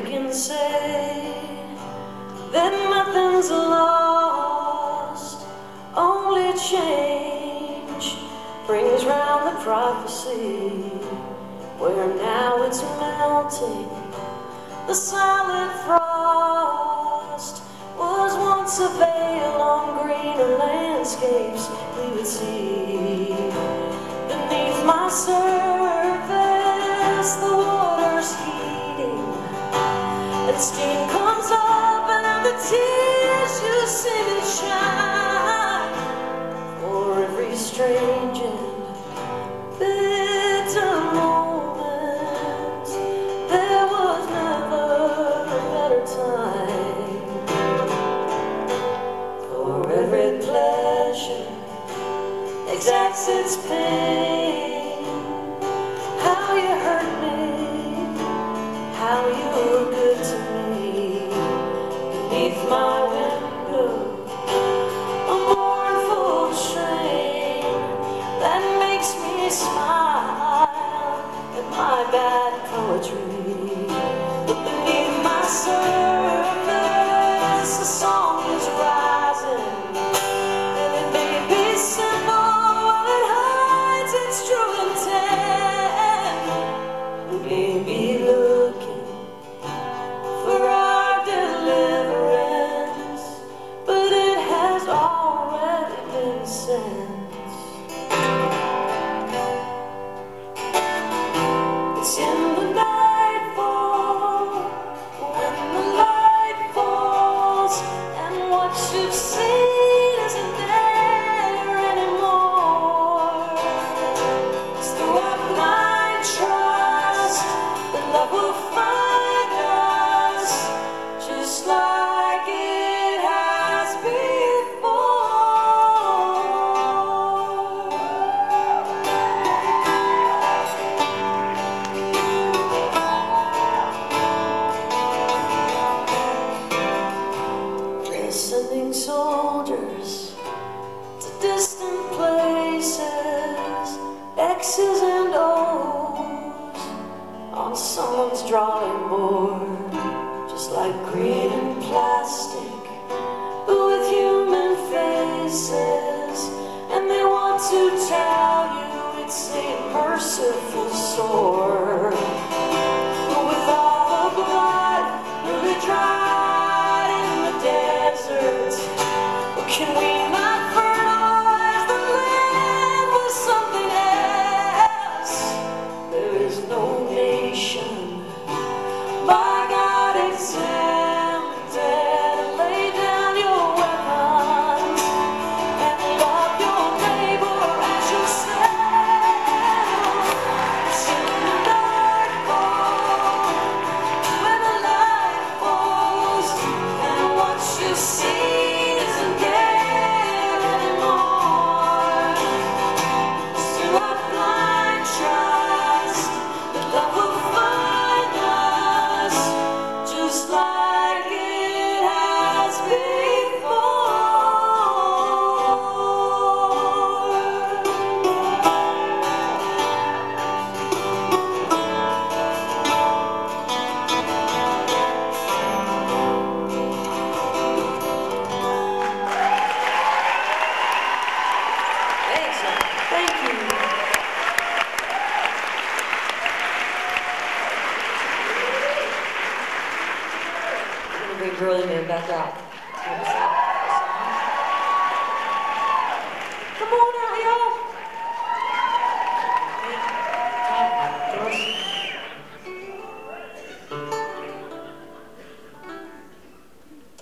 can say that nothing's lost, only change brings round the prophecy, where now it's melting. The silent frost was once a veil on greener landscapes we would see. Beneath my surface, the water's heating, and steam comes up, and the tears you see me shine. For every strange and bitter moment, there was never a better time. For every pleasure exacts its pain. How you hurt me, how you were good to me. Beneath my window, a mournful train that makes me smile at my bad poetry. But beneath my surface, the song is rising, and it may be simple while it hides its true intent. We may be looking for our deliverance, but it has already been sent. It's in the nightfall, when the light falls, and what you've seen isn't there anymore. It's through our blind trust that love will find us, just like it has before. They're sending soldiers to distant places, X's and O's on someone's drawing board, just like green and plastic, but with human faces. And they want to tell you it's a merciful sword, but with all the blood really dried in the desert, can we not fertilize the land with something else? There is no nation by God exempted. Lay down your weapons and love your neighbor as yourself. It's in the nightfall, when the light falls, and what you see isn't there anymore. Still I blind trust that love will find us, just like it has Thanks, thank you. I'm gonna bring Girly Man back out. Come on out.